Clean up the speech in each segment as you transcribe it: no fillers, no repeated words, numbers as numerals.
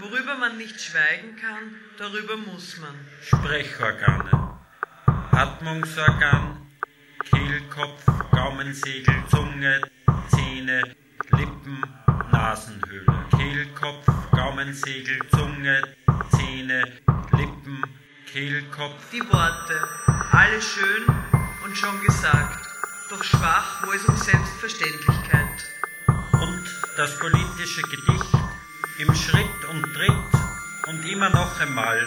Worüber man nicht schweigen kann, darüber muss man. Sprechorgane, Atmungsorgan, Kehlkopf, Gaumensegel, Zunge, Zähne, Lippen, Nasenhöhle. Kehlkopf, Gaumensegel, Zunge, Zähne, Lippen, Kehlkopf. Die Worte, alle schön und schon gesagt, doch schwach, wo es um Selbstverständlichkeit. Und das politische Gedicht im Schritt und Tritt und immer noch einmal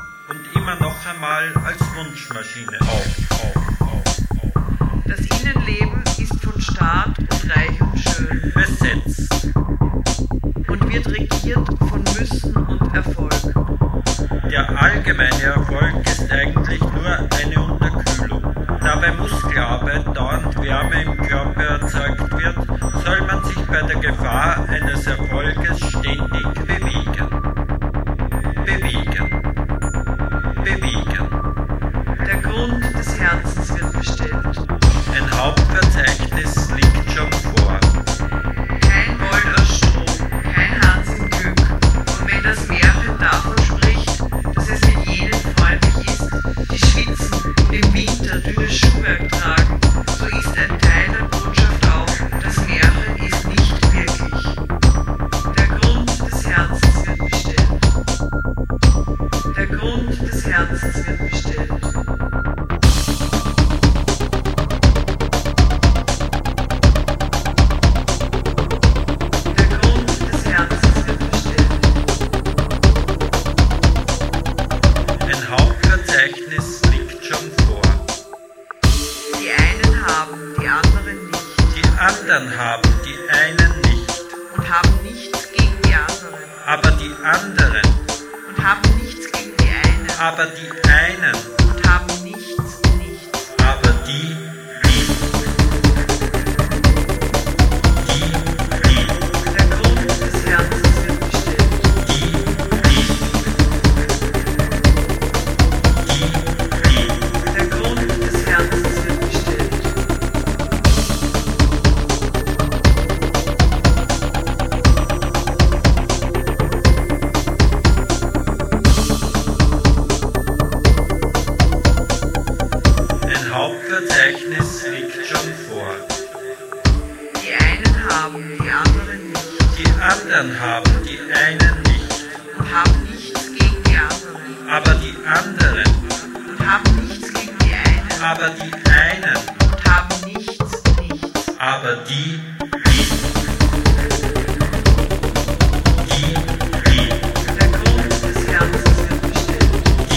als Wunschmaschine auf. Das Innenleben ist von Staat und reich und schön Besetzt. und wird regiert von Müssen und Erfolg. Der allgemeine Erfolg ist eigentlich nur eine Unterkühlung. Da bei Muskelarbeit dauernd Wärme im Körper erzeugt wird, soll man sich bei der Gefahr eines Erfolges ständig bewegen. Der Grund des Herzens wird bestellt. Ein Hauptverzeichnis liegt schon vor. Kein Gold aus Stroh, kein Hans im Glück. Und wenn das Märchen davon spricht, dass es mit jenen freundlich ist, die schwitzen und im Winter dünnes Schuhwerk tragen, so ist ein Teil der Botschaft auch, das Märchen ist nicht wirklich. Der Grund des Herzens wird bestellt. Der Grund des Herzens wird bestellt. Ein Hauptverzeichnis liegt schon vor. Die einen haben, die anderen nicht. Die anderen haben, die einen nicht. Und haben nichts gegen die anderen. Aber die anderen, Und haben nichts gegen die einen. aber die einen, Und haben nichts. aber die. Der Grund des Herzens wird bestellt. Der Grund des Herzens wird bestellt. Ein Hauptverzeichnis liegt schon vor. Die einen haben, die anderen nicht. Die anderen haben, die einen nicht. Und haben nichts gegen die anderen. Aber die anderen, Und haben nichts gegen die einen. aber die einen, Und haben nichts. aber die. Der Grund des Herzens wird bestellt.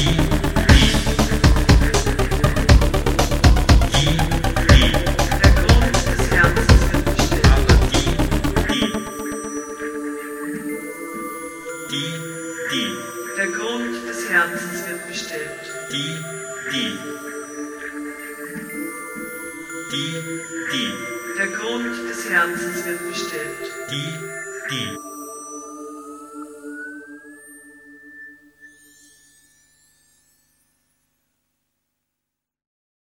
Der Grund des Herzens wird bestellt. Aber Der Grund des Herzens wird bestellt. Die. Der Grund des Herzens wird bestellt. Die.